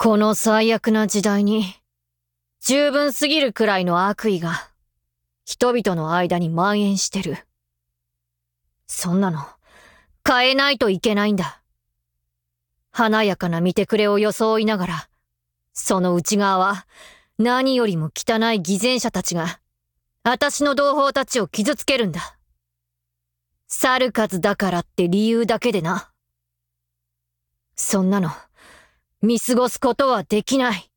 この最悪な時代に、十分すぎるくらいの悪意が、人々の間に蔓延してる。そんなの、変えないといけないんだ。華やかな見てくれを装いながら、その内側は、何よりも汚い偽善者たちが、私の同胞たちを傷つけるんだ。去る数だからって理由だけでな。そんなの、見過ごすことはできない。